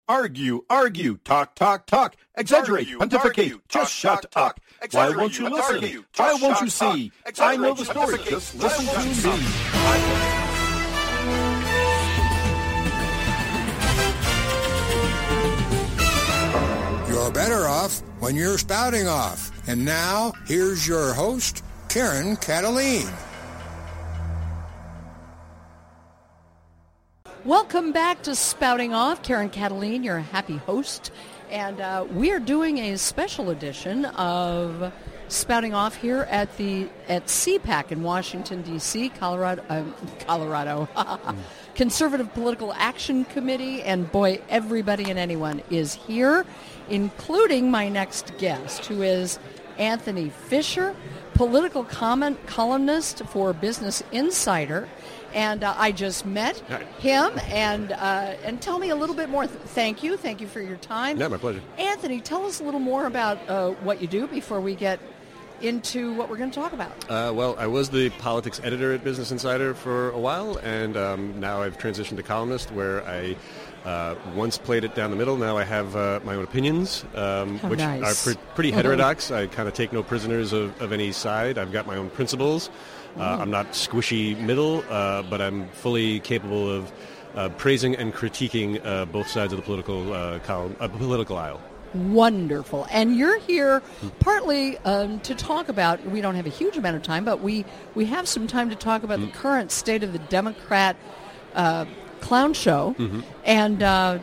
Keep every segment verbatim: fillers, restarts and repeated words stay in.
Argue, argue, talk, talk, talk, exaggerate, Argue, pontificate, argue, just talk, shut talk, up. talk, Why exaggerate, won't you listen? argue, Why just won't you shut see? up, I know the exaggerate, story. pontificate, Just listen why won't to you me. You're better off when you're spouting off. And now, here's your host, Karen Cataline. Welcome back to Spouting Off. Karen Cataline, your happy host. And uh, we are doing a special edition of Spouting Off here at the at C PAC in Washington, D C, Colorado, uh, Colorado. Conservative Political Action Committee. And boy, everybody and anyone is here, including my next guest, who is Anthony Fisher, political comment columnist for Business Insider. And uh, I just met him, and uh, and tell me a little bit more. Th- thank you. Thank you for your time. Yeah, my pleasure. Anthony, tell us a little more about uh, what you do before we get into what we're going to talk about. Uh, well, I was the politics editor at Business Insider for a while, and um, now I've transitioned to columnist, where I uh, once played it down the middle. Now I have uh, my own opinions, um, oh, which nice. are pre- pretty heterodox. I kind of take no prisoners of, of any side. I've got my own principles. Uh, I'm not squishy middle, uh, but I'm fully capable of uh, praising and critiquing uh, both sides of the political uh, column, uh, political aisle. Wonderful. And you're here partly um, to talk about, we don't have a huge amount of time, but we, we have some time to talk about mm-hmm. the current state of the Democrat uh, clown show. Mm-hmm. And uh,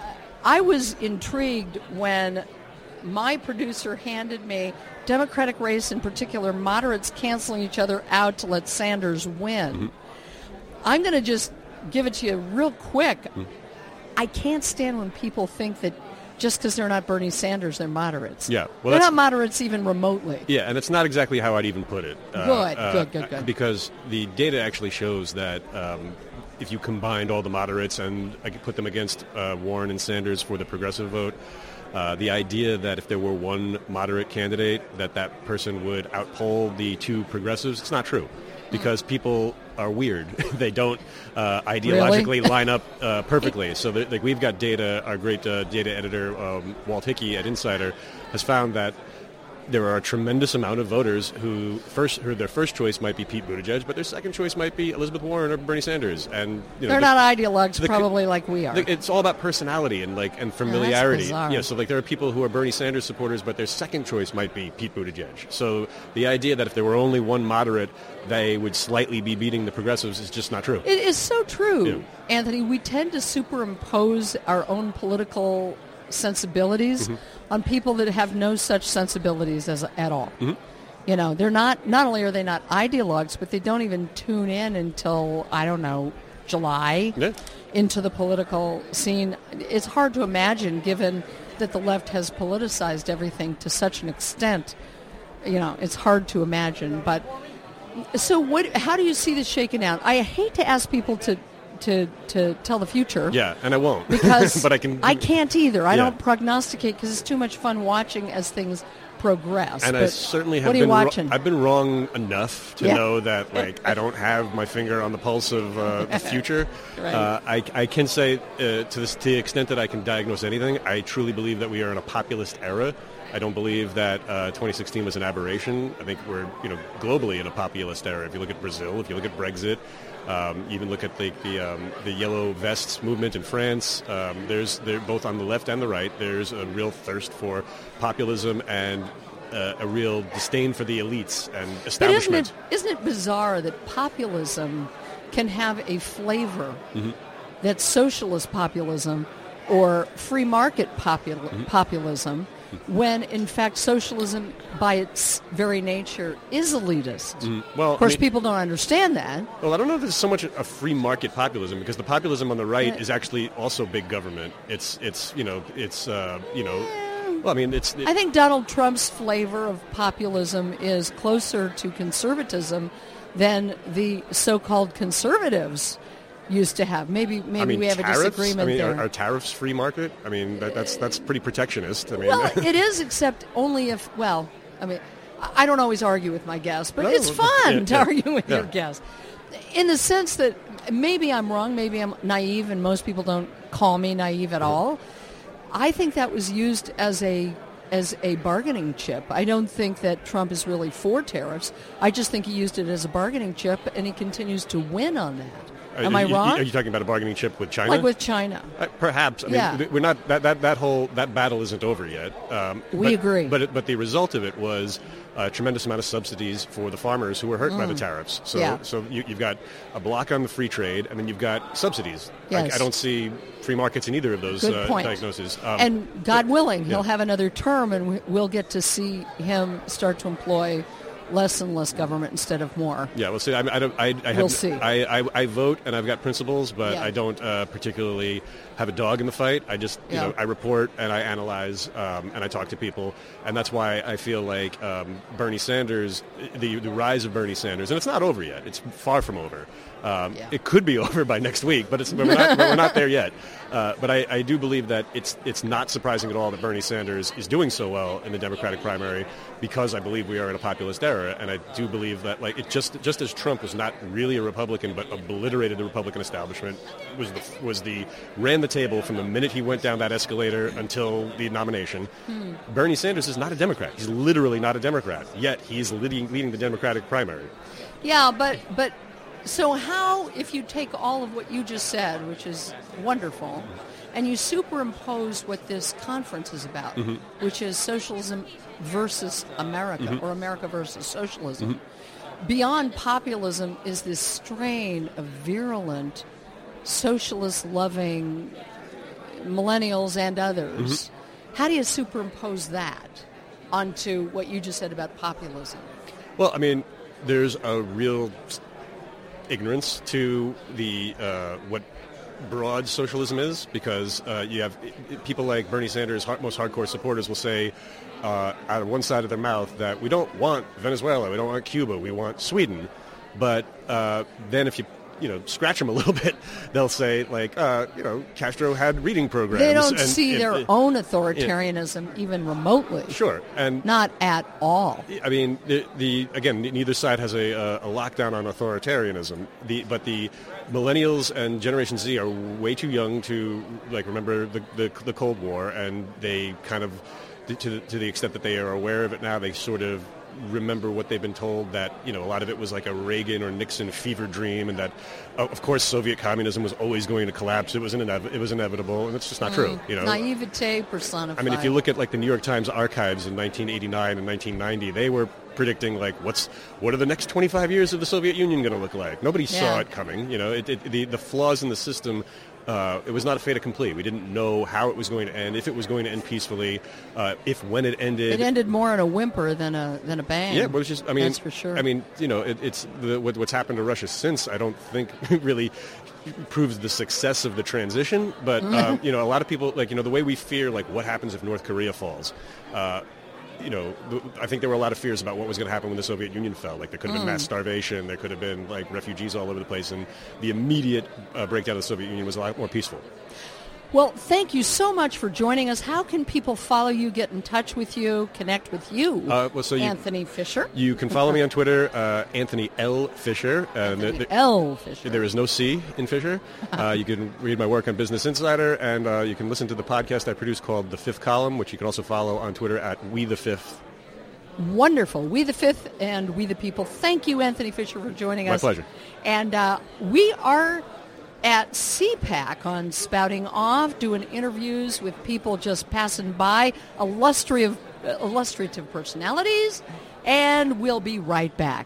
I was intrigued when my producer handed me Democratic race, in particular, moderates canceling each other out to let Sanders win. Mm-hmm. I'm going to just give it to you real quick. Mm-hmm. I can't stand when people think that just because they're not Bernie Sanders, they're moderates. Yeah, well, they're that's, not moderates even remotely. Yeah, and it's not exactly how I'd even put it. Uh, good, uh, good, good, good. Because the data actually shows that um, if you combined all the moderates and I could put them against uh, Warren and Sanders for the progressive vote, Uh, the idea that if there were one moderate candidate, that that person would outpoll the two progressives, it's not true. Because people are weird. They don't uh, ideologically really? line up uh, perfectly. So like we've got data, our great uh, data editor, um, Walt Hickey at Insider, has found that there are a tremendous amount of voters who first who their first choice might be Pete Buttigieg, but their second choice might be Elizabeth Warren or Bernie Sanders. And you know, they're the, not ideologues, the, probably like we are. The, it's all about personality and like and familiarity. Yeah, that's bizarre. Yeah, so like there are people who are Bernie Sanders supporters, but their second choice might be Pete Buttigieg. So the idea that if there were only one moderate, they would slightly be beating the progressives is just not true. It is so true, yeah. Anthony. We tend to superimpose our own political sensibilities mm-hmm. on people that have no such sensibilities as at all. Mm-hmm. You know, they're not, not only are they not ideologues, but they don't even tune in until, I don't know, July yeah. into the political scene. It's hard to imagine, given that the left has politicized everything to such an extent. You know, it's hard to imagine. But so what, how do you see this shaking out? I hate to ask people to To, to tell the future. Yeah, and I won't. Because but I can. I can't either. I yeah. don't prognosticate because it's too much fun watching as things progress. And but I certainly have what are been. You watching? Ro- I've been wrong enough to yeah. know that, like, I don't have my finger on the pulse of uh, the future. right. uh, I, I can say, uh, to, this, to the extent that I can diagnose anything, I truly believe that we are in a populist era. I don't believe that uh, twenty sixteen was an aberration. I think we're, you know, globally in a populist era. If you look at Brazil, if you look at Brexit, um, even look at the the, um, the yellow vests movement in France. Um, there's they're both on the left and the right. There's a real thirst for populism and uh, a real disdain for the elites and establishment. But isn't it, isn't it bizarre that populism can have a flavor mm-hmm. that socialist populism or free market popul- mm-hmm. populism, when in fact socialism by its very nature is elitist? Mm, well, of course, I mean, people don't understand that. Well, I don't know if it's so much a free market populism, because the populism on the right yeah. is actually also big government. It's it's you know it's uh, you know. Well, I mean, it's. It, I think Donald Trump's flavor of populism is closer to conservatism than the so-called conservatives used to have. Maybe maybe I mean, we have tariffs? a disagreement I mean, there. Are, are tariffs free market? I mean, that, that's that's pretty protectionist. I mean, well, it is, except only if. Well, I mean, I don't always argue with my guests, but no, it's fun yeah, to yeah, argue with yeah. your guests, in the sense that maybe I'm wrong, maybe I'm naive, and most people don't call me naive at all. I think that was used as a as a bargaining chip. I don't think that Trump is really for tariffs. I just think he used it as a bargaining chip, and he continues to win on that. Am are, I you, wrong? Are you talking about a bargaining chip with China? Like with China. Uh, perhaps. I mean, Yeah. we're not that, that that whole that battle isn't over yet. Um, We but, agree. But it, but the result of it was a tremendous amount of subsidies for the farmers who were hurt by the tariffs. So Yeah. so you, you've got a block on the free trade, and then you've got subsidies. Yes. I, I don't see free markets in either of those Good uh, point. diagnoses. Um, And God willing, he'll yeah. have another term, and we- we'll get to see him start to employ less and less government instead of more. Yeah, we'll see. I, I don't. I, I have, We'll see. I, I, I vote and I've got principles, but Yeah. I don't uh, particularly have a dog in the fight. I just, you Yeah. know, I report and I analyze um, and I talk to people, and that's why I feel like um, Bernie Sanders, the the rise of Bernie Sanders, and it's not over yet. It's far from over. Um, Yeah. It could be over by next week, but it's we're not, we're not there yet. Uh, but I, I do believe that it's it's not surprising at all that Bernie Sanders is doing so well in the Democratic primary, because I believe we are in a populist era, and I do believe that like it just just as Trump was not really a Republican but obliterated the Republican establishment, was the was the ran the table from the minute he went down that escalator until the nomination. Hmm. Bernie Sanders is not a Democrat. He's literally not a Democrat. Yet he's leading leading the Democratic primary. Yeah, but but so how, if you take all of what you just said, which is wonderful, and you superimpose what this conference is about, Mm-hmm. which is socialism versus America, Mm-hmm. or America versus socialism, beyond populism is this strain of virulent, socialist-loving millennials and others. Mm-hmm. How do you superimpose that onto what you just said about populism? Well, I mean, there's a real ignorance to the uh, what broad socialism is, because uh, you have people like Bernie Sanders' hard, most hardcore supporters will say uh, out of one side of their mouth that we don't want Venezuela, we don't want Cuba, we want Sweden. But uh, then if you you know scratch them a little bit, they'll say like uh, you know Castro had reading programs. They don't and, see and, their uh, own authoritarianism even remotely. Sure, and Not at all. I mean, the, the again, neither side has a, a, a lockdown on authoritarianism. The but the millennials and Generation Z are way too young to like remember the the, the Cold War, and they kind of to the, to the extent that they are aware of it now, they sort of remember what they've been told, that you know a lot of it was like a Reagan or Nixon fever dream, and that of course Soviet communism was always going to collapse. It was inev- it was inevitable, and it's just not true. You know, Naivete personified. I mean, if you look at like the New York Times archives in nineteen eighty-nine and nineteen ninety, they were predicting like what's what are the next twenty-five years of the Soviet Union going to look like. Nobody Yeah. saw it coming. You know, it, it, the the flaws in the system. Uh, it was not a fait accompli. We didn't know how it was going to end, if it was going to end peacefully, uh, if when it ended. it ended more in a whimper than a than a bang. Yeah, but it's just. I mean, that's for sure. I mean, you know, it, it's the, what, what's happened to Russia since. I don't think really proves the success of the transition. But um, you know, a lot of people like you know the way we fear like what happens if North Korea falls. Uh, you know, I think there were a lot of fears about what was going to happen when the Soviet Union fell. Like there could have been mass starvation, there could have been like refugees all over the place, and the immediate uh, breakdown of the Soviet Union was a lot more peaceful. Well, thank you so much for joining us. How can people follow you, get in touch with you, connect with you, Uh, well, so you, Anthony Fisher? you can follow me on Twitter, uh, Anthony L. Fisher. Uh, the- the- L. Fisher. There is no C in Fisher. Uh, you can read my work on Business Insider, and uh, you can listen to the podcast I produce called The Fifth Column, which you can also follow on Twitter at We the Fifth. Wonderful. We the Fifth and We the People. Thank you, Anthony Fisher, for joining My us. pleasure. And uh, we are at C PAC on Spouting Off, doing interviews with people just passing by, illustrative, illustrative personalities, and we'll be right back.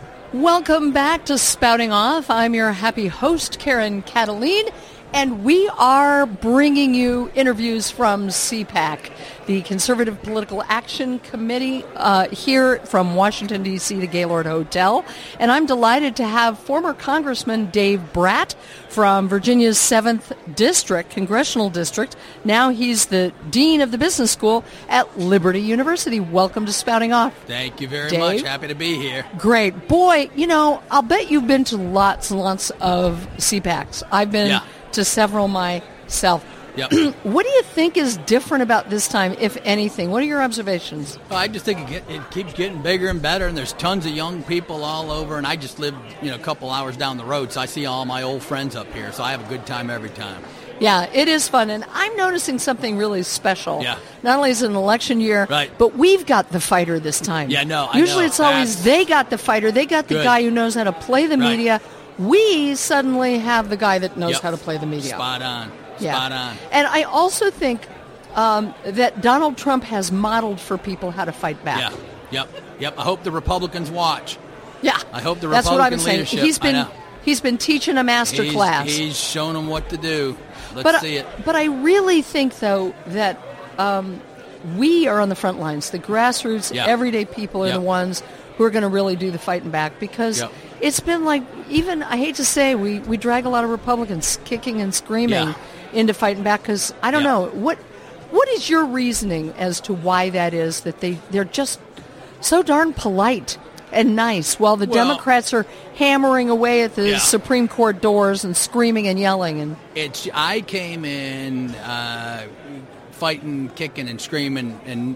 Welcome back to Spouting Off. I'm your happy host, Karen Cataline, and we are bringing you interviews from C PAC, the Conservative Political Action Committee uh, here from Washington, D C, the Gaylord Hotel. And I'm delighted to have former Congressman Dave Bratt from Virginia's seventh District, Congressional District. Now he's the Dean of the Business School at Liberty University. Welcome to Spouting Off. Thank you very Dave? much. Happy to be here. Great. Boy, you know, I'll bet you've been to lots and lots of C PACs. I've been Yeah. to several myself. Yep. What do you think is different about this time, if anything? What are your observations? Well, I just think it, get, it keeps getting bigger and better, and there's tons of young people all over. And I just live, you know, a couple hours down the road, so I see all my old friends up here. So I have a good time every time. Yeah, it is fun, and I'm noticing something really special. Yeah. Not only is it an election year, Right. but we've got the fighter this time. Yeah, no, I Usually know. it's always That's- they got the fighter. They got the Good. guy who knows how to play the Right. media. We suddenly have the guy that knows Yep. how to play the media. Spot on. Yeah. Spot on. And I also think um, that Donald Trump has modeled for people how to fight back. Yeah. Yep. Yep. I hope the Republicans watch. Yeah. I hope the That's what Republican I'm saying. leadership- He's I been know. he's been teaching a master He's, class. he's shown them what to do. Let's but see it. but I really think though that um, we are on the front lines. The grassroots, Yeah. everyday people are Yep. the ones who are going to really do the fighting back because Yep. it's been like even I hate to say we we drag a lot of Republicans kicking and screaming Yeah. into fighting back because I don't Yeah. know what what is your reasoning as to why that is that they they're just so darn polite and nice while the Well- Democrats are hammering away at the Yeah. Supreme Court doors and screaming and yelling and It's. I came in uh, fighting, kicking, and screaming, and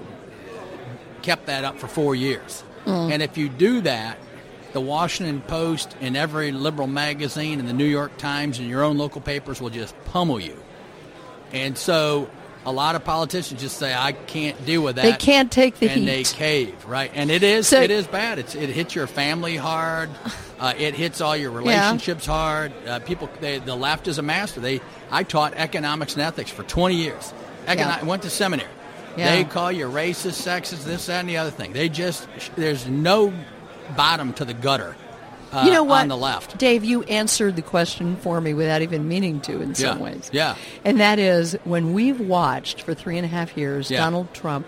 kept that up for four years. Mm. And if you do that, the Washington Post and every liberal magazine and the New York Times and your own local papers will just pummel you. And so a lot of politicians just say, I can't deal with that. they can't take the and heat. they cave, right? And it is So- it is bad. It's, it hits your family hard. Uh, it hits all your relationships hard. Uh, people, they, the left is a master. They, I taught economics and ethics for twenty years. Econo- Yeah. I went to seminary. Yeah. They call you racist, sexist, this, that, and the other thing. They just there's no bottom to the gutter. Uh, You know what, on the left. Dave, you answered the question for me without even meaning to in some Yeah. ways. Yeah. And that is when we've watched for three and a half years Yeah. Donald Trump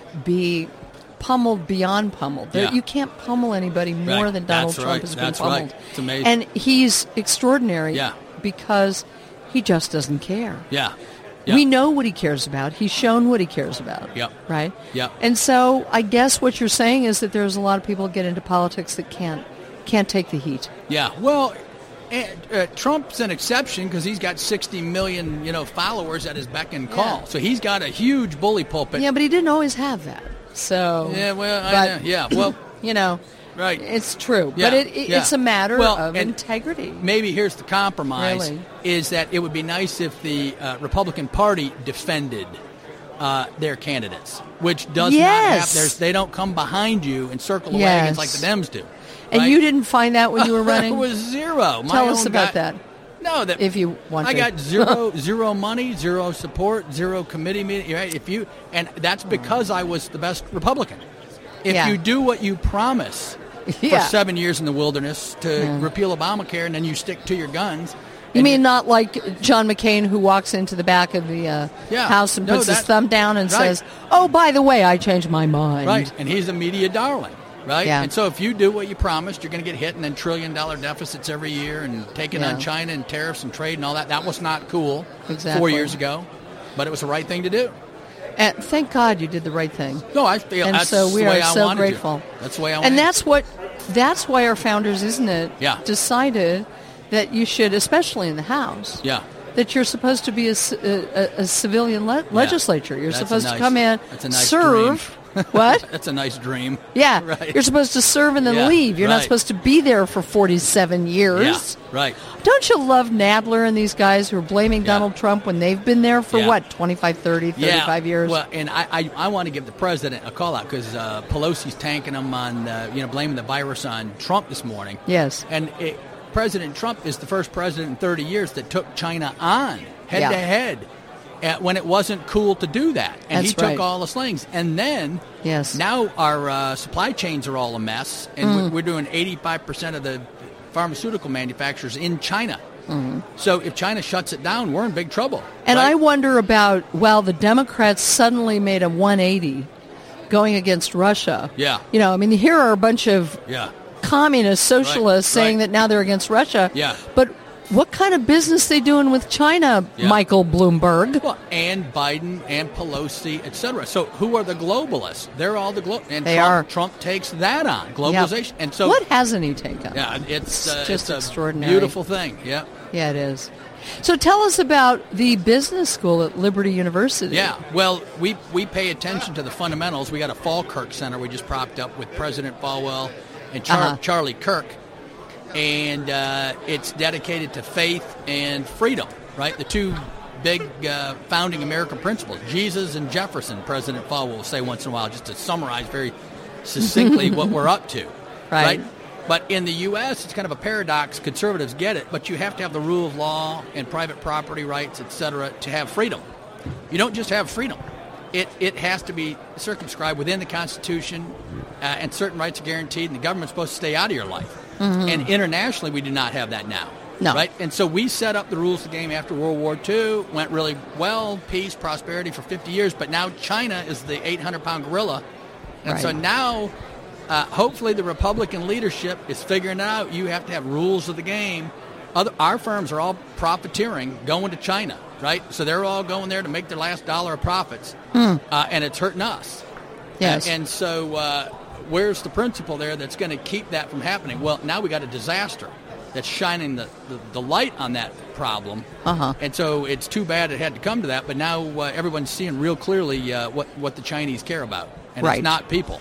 be pummeled beyond pummeled. There- Yeah. You can't pummel anybody more Right. than Donald That's Trump right. has That's been right. pummeled. It's amazing. And he's extraordinary Yeah. because he just doesn't care. Yeah. Yeah. We know what he cares about. He's shown what he cares about. Yep. Right? Yep. And so I guess what you're saying is that there's a lot of people that get into politics that can't can't take the heat. Yeah, well, and, uh, Trump's an exception because he's got sixty million, you know, followers at his beck and call. Yeah. So he's got a huge bully pulpit. Yeah, but he didn't always have that. So Yeah, well, I but, know. Yeah, well, you know, right. it's true. Yeah, But it, it, yeah. it's a matter Well, of and integrity. Maybe here's the compromise: Really? is that it would be nice if the uh, Republican Party defended uh, their candidates, which does not Yes. have. There's, they don't come behind you and circle the Yes. wagons like the Dems do. And right? you didn't find that when you were running? It was zero. My Tell us own about guy- that. No, that If you want I to. got zero, zero money, zero support, zero committee meeting. Right? If you and that's because I was the best Republican. If Yeah. you do what you promise Yeah. for seven years in the wilderness to repeal Obamacare, and then you stick to your guns. You and mean not like John McCain who walks into the back of the uh, Yeah. House and No, puts his that- thumb down and right. says, oh, by the way, I changed my mind. Right, and he's a media darling, right? Yeah. And so if you do what you promised, you're going to get hit and then trillion-dollar deficits every year and taking Yeah. on China and tariffs and trade and all that. That was not cool Exactly. four years ago, but it was the right thing to do. And thank God you did the right thing. No, I feel And that's so we the way are I so wanted grateful. To. That's the way I wanted And to. that's what, that's why our founders, isn't it? Yeah. Decided that you should, especially in the House. Yeah. That you're supposed to be a, c- a- a- a civilian le- legislature. You're That's a supposed to nice- come in, that's a nice serve. What? That's a nice dream. Yeah. Right. You're supposed to serve and then Yeah, leave. You're not right. supposed to be there for forty-seven years. Yeah, right. Don't you love Nadler and these guys who are blaming Yeah. Donald Trump when they've been there for Yeah. what, twenty-five, thirty, thirty-five yeah. years? Well, and I, I, I want to give the president a call out because uh, Pelosi's tanking him on, uh, you know, blaming the virus on Trump this morning. Yes. And it, President Trump is the first president in thirty years that took China on head Yeah. to head at- when it wasn't cool to do that. And That's he took right. all the slings. And then Yes. now our uh, supply chains are all a mess, and Mm. we're, we're doing eighty-five percent of the pharmaceutical manufacturers in China. So if China shuts it down, we're in big trouble. Mm-hmm. And right? I wonder about, well, the Democrats suddenly made a one eighty going against Russia. Yeah. You know, I mean, here are a bunch of Yeah. communist socialists Right, saying right. that now they're against Russia. Yeah. But what kind of business they doing with China, Yeah. Michael Bloomberg? Well, and Biden and Pelosi, et cetera. So who are the globalists? They're all the glo- and They Trump, are. Trump takes that on Yeah. globalization, and so what hasn't he taken? yeah, it's, uh, just it's a extraordinary. beautiful thing. Yeah, Yeah, it is. So tell us about the business school at Liberty University. yeah. Well, we we pay attention to the fundamentals. We got a Falkirk Center we just propped up with President Falwell and Char- Uh-huh. Charlie Kirk, and uh, it's dedicated to faith and freedom. Right, the two big uh, founding American principles. Jesus and Jefferson, President Fall will say once in a while, just to summarize very succinctly what we're up to. Right. right? But in the U S, it's kind of a paradox. Conservatives get it, but you have to have the rule of law and private property rights, et cetera, to have freedom. You don't just have freedom. It it has to be circumscribed within the Constitution, uh, and certain rights are guaranteed, and the government's supposed to stay out of your life. Mm-hmm. And internationally, we do not have that now. No. Right? And so we set up the rules of the game after World War Two, went really well, peace, prosperity for fifty years, but now China is the eight hundred pound gorilla. And right. so now... Uh, hopefully the Republican leadership is figuring it out. You have to have rules of the game. Other, our firms are all profiteering, going to China, right? So they're all going there to make their last dollar of profits, mm. uh, and it's hurting us. Yes. And, and so uh, where's the principle there that's going to keep that from happening? Well, now we got a disaster that's shining the, the, the light on that problem. Uh-huh. And so it's too bad it had to come to that, but now uh, everyone's seeing real clearly uh, what, what the Chinese care about, and right. it's not people.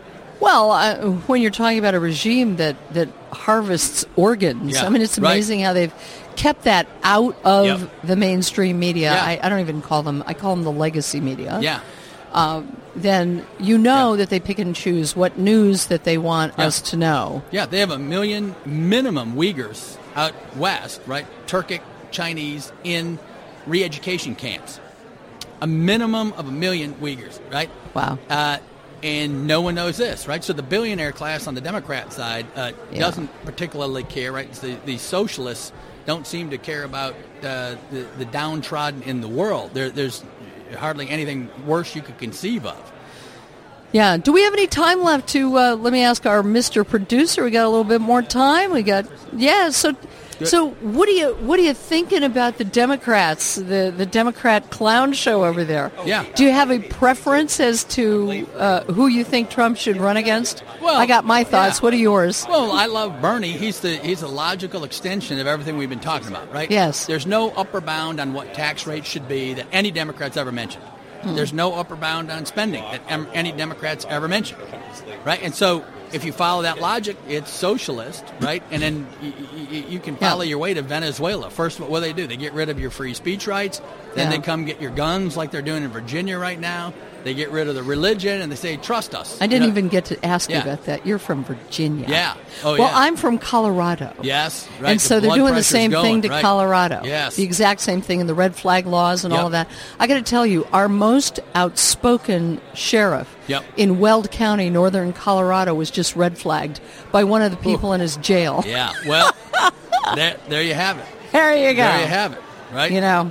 Well, uh, when you're talking about a regime that, that harvests organs, yeah, I mean, it's amazing right. how they've kept that out of yep. the mainstream media. Yeah. I, I don't even call them, I call them the legacy media. Yeah. Um, then you know yeah. that they pick and choose what news that they want yeah. us to know. Yeah, they have a million minimum Uyghurs out west, right? Turkic, Chinese, in re-education camps. A minimum of a million Uyghurs, right? Wow. Uh, and no one knows this, right? So the billionaire class on the Democrat side uh, Yeah. doesn't particularly care, right? The, the socialists don't seem to care about uh, the, the downtrodden in the world. There, there's hardly anything worse you could conceive of. Yeah. Do we have any time left to, uh, let me ask our Mister Producer. We got a little bit more time. We got, yeah, so... So what are you what are you thinking about the Democrats, the, the Democrat clown show over there? Yeah. Do you have a preference as to uh, who you think Trump should run against? Well, I got my thoughts. yeah. What are yours? Well, I love Bernie. He's the he's a logical extension of everything we've been talking about, right? Yes. There's no upper bound on what tax rates should be that any Democrats ever mentioned. Hmm. There's no upper bound on spending that em- any Democrats ever mentioned, right? And so if you follow that logic, it's socialist, right? And then y- y- you can follow Yeah. your way to Venezuela. First, what do they do? They get rid of your free speech rights. Then Yeah. they come get your guns like they're doing in Virginia right now. They get rid of the religion, and they say, trust us. I didn't You know? even get to ask Yeah. you about that. You're from Virginia. Yeah. Oh, well, yeah. I'm from Colorado. Yes, right. And The so they're blood doing the pressure's same going, thing to right. Colorado. Yes. The exact same thing in the red flag laws and Yep. all of that. I got to tell you, our most outspoken sheriff Yep. in Weld County, northern Colorado, was just red flagged by one of the people in his jail. Yeah, well, there, there you have it. There you go. There you have it, right? You know.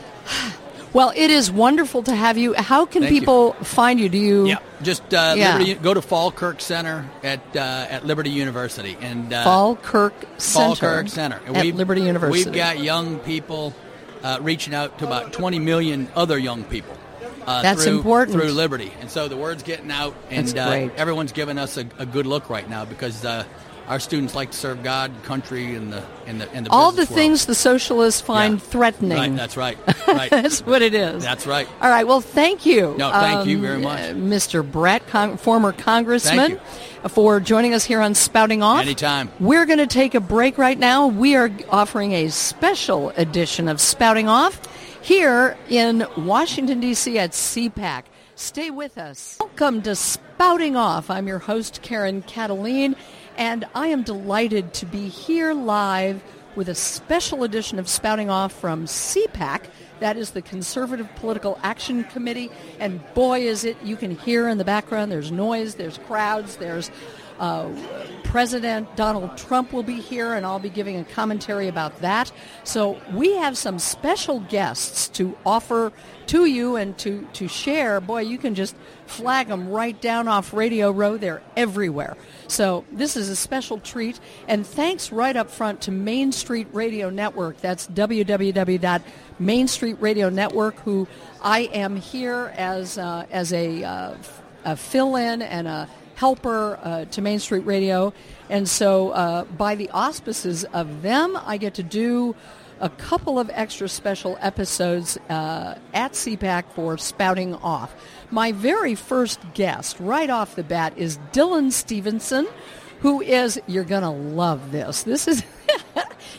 Well, it is wonderful to have you. How can Thank you. people find you? Do you Yeah, just uh, Yeah. Liberty, go to Falkirk Center at uh, at Liberty University and uh, Falkirk Center, Falkirk Center at we've, Liberty University? We've got young people uh, reaching out to about twenty million other young people. Uh, That's through, important. through Liberty, and so the word's getting out, and That's uh, great. everyone's giving us a, a good look right now because uh, our students like to serve God, country, and the and the and the all the business world. things the socialists find Yeah. threatening. Right, that's right. Right. That's what it is. That's right. All right. Well, thank you. No, thank you um, very much. uh, Mister Brett, con- former congressman, Thank for joining us here on Spouting Off. Anytime. We're going to take a break right now. We are offering a special edition of Spouting Off here in Washington, D C at C PAC. Stay with us. Welcome to Spouting Off. I'm your host, Karen Cataline, and I am delighted to be here live with a special edition of Spouting Off from C PAC. That is the Conservative Political Action Committee, and boy, is it, you can hear in the background, there's noise, there's crowds, there's uh, President Donald Trump will be here, and I'll be giving a commentary about that. So we have some special guests to offer to you and to, to share. Boy, you can just flag them right down off Radio Row. They're everywhere. So this is a special treat. And thanks right up front to Main Street Radio Network. That's w w w dot main street radio network, who I am here as, uh, as a, uh, a fill-in and a helper uh, to Main Street Radio. And so uh, by the auspices of them, I get to do a couple of extra special episodes uh, at C PAC for Spouting Off. My very first guest right off the bat is Dylan Stevenson, who is, you're going to love this. This is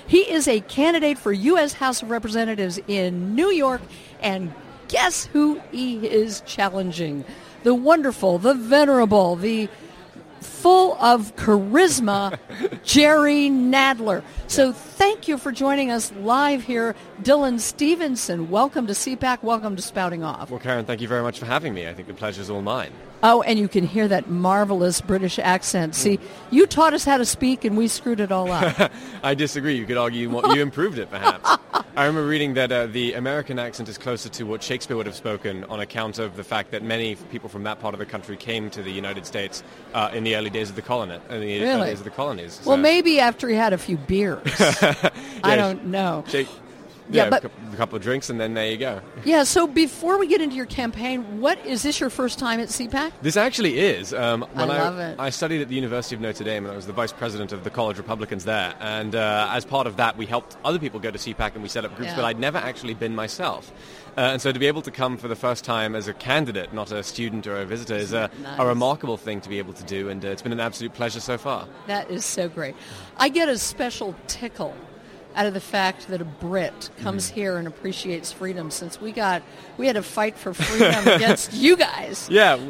He is a candidate for U S House of Representatives in New York, and guess who he is challenging? The wonderful, the venerable, the full of charisma, Jerry Nadler. So thank you for joining us live here. Dylan Stevenson, welcome to C PAC. Welcome to Spouting Off. Well, Karen, thank you very much for having me. I think the pleasure's all mine. Oh, and you can hear that marvelous British accent. See, you taught us how to speak, and we screwed it all up. I disagree. You could argue you, you improved it, perhaps. I remember reading that uh, the American accent is closer to what Shakespeare would have spoken on account of the fact that many people from that part of the country came to the United States uh, in the early days of the colony, in the Really? early days of the colonies. Well, So- maybe after he had a few beers. I Yeah, don't know. Shake, Yeah, yeah, but- a cou- a couple of drinks, and then there you go. Yeah, so before we get into your campaign, what is this your first time at C PAC? This actually is. Um, when I love it. I studied at the University of Notre Dame, and I was the vice president of the College Republicans there. And uh, as part of that, we helped other people go to C PAC, and we set up groups, Yeah. but I'd never actually been myself. Uh, and so to be able to come for the first time as a candidate, not a student or a visitor, is a, Nice. a remarkable thing to be able to do, and uh, it's been an absolute pleasure so far. That is so great. I get a special tickle out of the fact that a Brit comes here and appreciates freedom, since we got we had to fight for freedom against you guys. Yeah, w-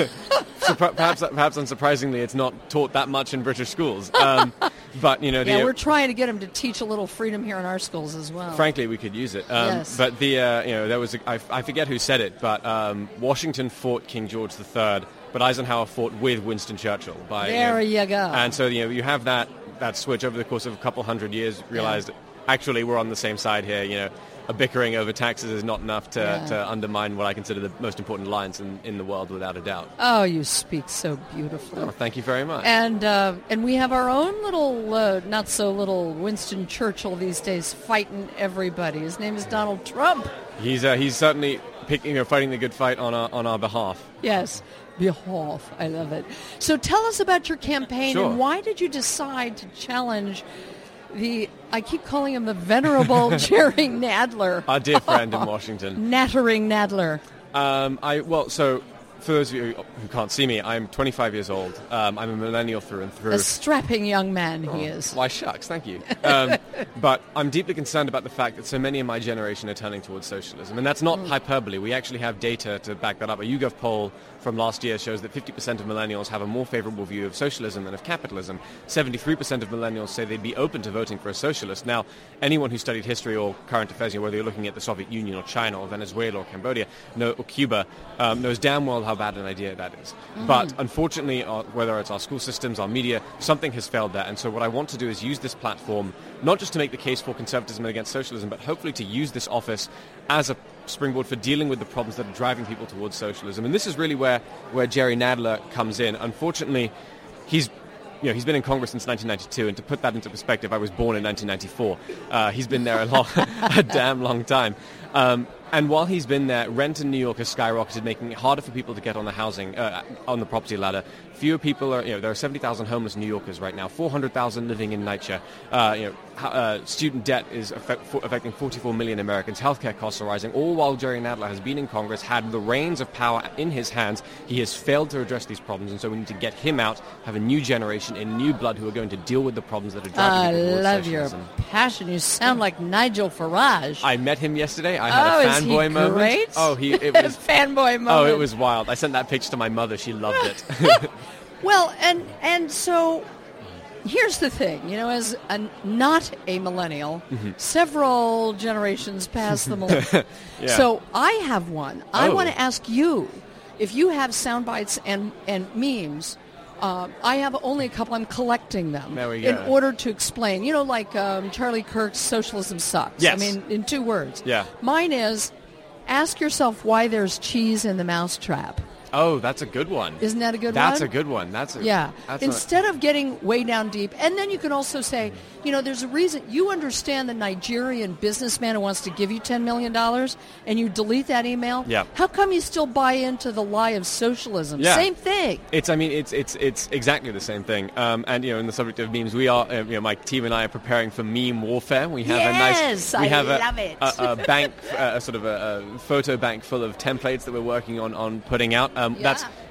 Surpri- perhaps, perhaps unsurprisingly, it's not taught that much in British schools. Um, but, you know, the, Yeah, we're trying to get them to teach a little freedom here in our schools as well. Frankly, we could use it. Um, Yes. But the uh, you know there was a, I, I forget who said it, but um, Washington fought King George the Third, but Eisenhower fought with Winston Churchill. By, There you, know, you go. And so you know you have that that switch over the course of a couple hundred years. Realized actually we're on the same side here. You know, a bickering over taxes is not enough to, Yeah. to undermine what I consider the most important lines in, in the world, without a doubt. Oh, you speak so beautifully. Oh, thank you very much. And uh, and we have our own little, uh, not so little Winston Churchill these days, fighting everybody. His name is Donald Trump. He's uh, he's certainly picking, you know, fighting the good fight on our on our behalf. Yes, behalf. I love it. So tell us about your campaign, Sure. and why did you decide to challenge the, I keep calling him the venerable Jerry Nadler. Our dear friend in Washington. Nattering Nadler. Um, I well, so for those of you who can't see me, I'm twenty-five years old. Um, I'm a millennial through and through. A strapping young man he is. Why shucks, thank you. Um, but I'm deeply concerned about the fact that so many in my generation are turning towards socialism. And that's not Mm. hyperbole. We actually have data to back that up. A YouGov poll from last year shows that fifty percent of millennials have a more favorable view of socialism than of capitalism. seventy-three percent of millennials say they'd be open to voting for a socialist. Now, anyone who studied history or current affairs, you know, whether you're looking at the Soviet Union or China or Venezuela or Cambodia know, or Cuba, um, knows damn well how bad an idea that is. But unfortunately, uh, whether it's our school systems, our media, something has failed there. And so what I want to do is use this platform not just to make the case for conservatism and against socialism, but hopefully to use this office as a springboard for dealing with the problems that are driving people towards socialism. And this is really where, where Jerry Nadler comes in. Unfortunately, he's you know, he's been in Congress since nineteen ninety-two, and to put that into perspective, I was born in nineteen ninety-four. Uh, he's been there a, long, a damn long time. Um, and while he's been there, rent in New York has skyrocketed, making it harder for people to get on the housing, uh, on the property ladder. Fewer people are, you know, there are seventy thousand homeless New Yorkers right now, four hundred thousand living in NYCHA. Uh, you know, uh, student debt is affect, for, affecting forty-four million Americans. Healthcare costs are rising. All while Jerry Nadler has been in Congress, had the reins of power in his hands. He has failed to address these problems, and so we need to get him out, have a new generation in new blood who are going to deal with the problems that are driving I people towards love your socialism. passion. You sound like Nigel Farage. I met him yesterday. I had Oh, a is he fanboy moment. great? Oh, he it was Fanboy moment. Oh, it was wild. I sent that picture to my mother. She loved it. Well, and and so here's the thing, you know, as a, not a millennial, several generations past the millennial. Yeah. So I have one. I Oh. want to ask you if you have sound bites and, and memes. Uh, I have only a couple. I'm collecting them There we in go. order to explain. You know, like um, Charlie Kirk's "Socialism Sucks." Yes. I mean, in two words. Yeah. Mine is, ask yourself why there's cheese in the mousetrap. Oh, that's a good one. Isn't that a good That's one? a good one. That's a, Yeah. That's a- Instead of getting way down deep, and then you can also say, you know, there's a reason. You understand the Nigerian businessman who wants to give you ten million dollars, and you delete that email? Yeah. How come you still buy into the lie of socialism? Yeah. Same thing. It's. I mean, it's it's it's exactly the same thing. Um, and you know, in the subject of memes, we are. Uh, you know, my team and I are preparing for meme warfare. We have a nice. Yes, We I have a, love it. a, a bank, uh, a sort of a, a photo bank full of templates that we're working on on putting out. Um, Yeah. That's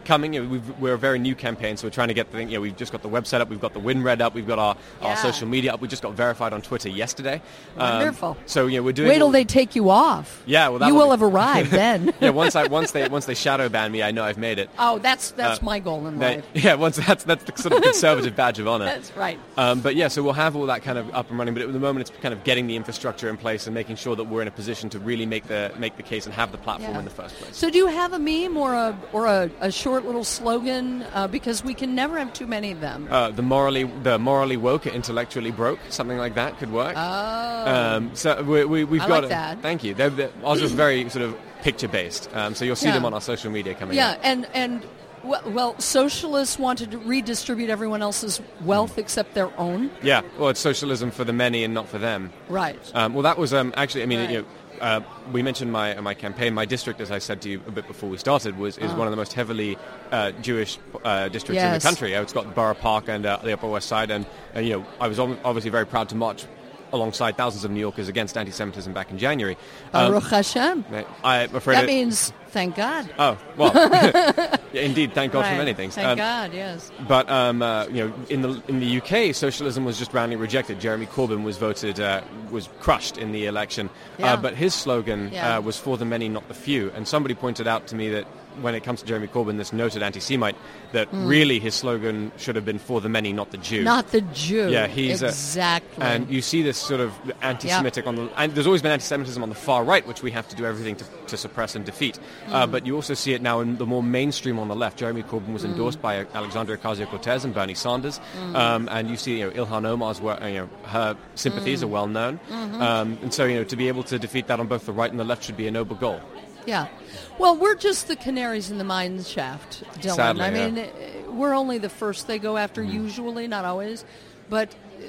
coming. You know, we've, we're a very new campaign, so we're trying to get the thing. You know, we've just got the website up, we've got the WinRed up, we've got our, Yeah. our social media up. We just got verified on Twitter yesterday. Wonderful. Um, so you know, we're doing. Wait till they take you off. Yeah, well, that you will will be- have arrived then. yeah, once I once they once they shadow ban me, I know I've made it. Oh, that's that's Uh, my goal in They- life. yeah, once that's that's the sort of conservative badge of honor. That's right. Um, but yeah, so we'll have all that kind of up and running. But at the moment, it's kind of getting the infrastructure in place and making sure that we're in a position to really make the make the case and have the platform Yeah. in the first place. So do you have a meme or a or a, a short little slogan? Uh, because we can never have too many of them. Uh, the morally the morally woke, intellectually broke, something like that could work. Oh. Um, so we, we, we've I got like a- that. Thank you. They're, they're also very sort of picture based. Um, so you'll see Yeah. them on our social media coming Yeah, up. and and well, well, socialists wanted to redistribute everyone else's wealth except their own. Yeah. Well, it's socialism for the many and not for them. Right. Um, well, that was um, actually. I mean, Right. you know, uh, we mentioned my my campaign. My district, as I said to you a bit before we started, was is one of the most heavily uh, Jewish uh, districts in Yes. the country. Uh, It's got Borough Park and uh, the Upper West Side, and, and you know, I was ob- obviously very proud to march alongside thousands of New Yorkers against anti-Semitism back in January. Um, Baruch Hashem. I'm afraid. That it- means thank God. Oh well, yeah, indeed. Thank God Right. for many things. Thank Um, God. Yes. But um, uh, you know, in the in the U K, socialism was just roundly rejected. Jeremy Corbyn was voted uh, was crushed in the election, Yeah. uh, but his slogan Yeah. uh, was "For the many, not the few." And somebody pointed out to me that when it comes to Jeremy Corbyn, this noted anti-Semite, that really his slogan should have been "For the many, not the Jew." Not the Jew. Yeah, he's a- exactly. And you see this sort of anti-Semitic on the, and there's always been anti-Semitism on the far right, which we have to do everything to, to suppress and defeat. Uh, but you also see it now in the more mainstream on the left. Jeremy Corbyn was endorsed by Alexandria Ocasio-Cortez and Bernie Sanders, um, and you see, you know, Ilhan Omar's, wor- you know, her sympathies are well known, um, and so you know, to be able to defeat that on both the right and the left should be a noble goal. Yeah. Well, we're just the canaries in the mine shaft, Dylan. Sadly, I yeah. mean, uh, we're only the first they go after, usually, not always. But uh,